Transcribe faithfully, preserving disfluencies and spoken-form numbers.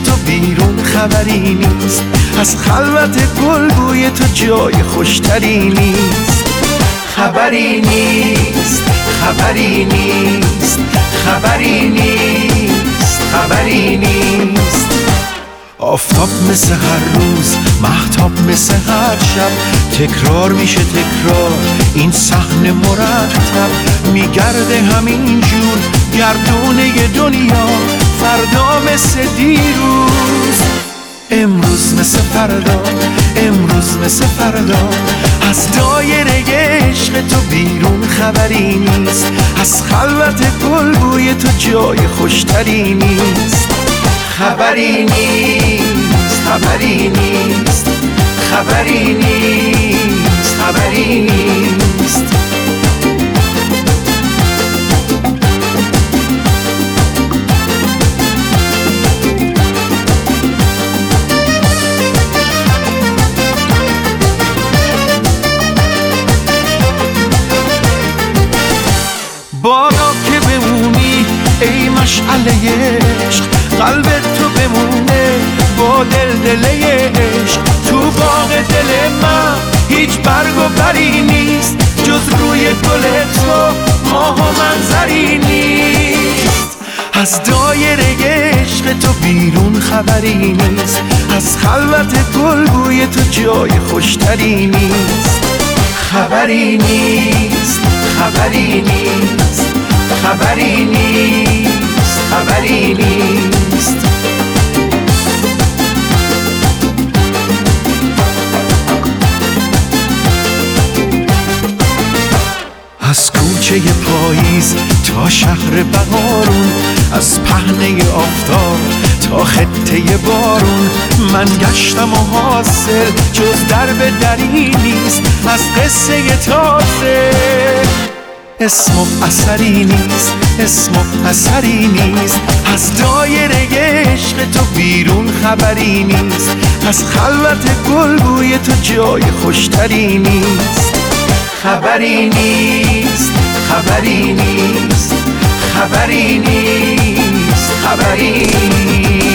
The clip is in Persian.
تو بیرون خبری نیست، از خلوت گلبوی تو جای خوشتری نیست. خبری نیست، خبری نیست، خبری نیست، خبری نیست. آفتاب مثل هر روز، مهتاب مثل هر شب، تکرار میشه تکرار این صحنه مرتب. میگرده همین جور گردونه دنیا، فردا مثل دیروز، امروز مثل فردا، امروز مثل فردا. از دایره عشق تو بیرون خبری نیست، از خلوت گلبوی تو جای خوشتری نیست. خبری نیست، خبری نیست، خبری نیست، خبری نیست. بالا که بمونی ای مشعله عشق، قلبت تو بمونه با دلدله عشق. تو باغ دل من هیچ برگ و بری نیست، جز روی گل تو ماه و منظری نیست. از دایره عشق تو بیرون خبری نیست، از خلوت گلبوی تو جای خوشتری نیست. خبری نیست، خبری نیست، خبری نیست، خبری نیست. از کوچه پاییز تا شهر بهارون، از پهنه آفتاب تا خطه بارون، من گشتم و حاصل جز درب دری نیست، از قصه تازه اسم و اثری نیست، اسم و اثری نیست. از دایره عشق تو بیرون خبری نیست، از خلوت گلبوی تو جای خوشتری نیست. خبری نیست، خبری نیست، خبری نیست، خبری نیست.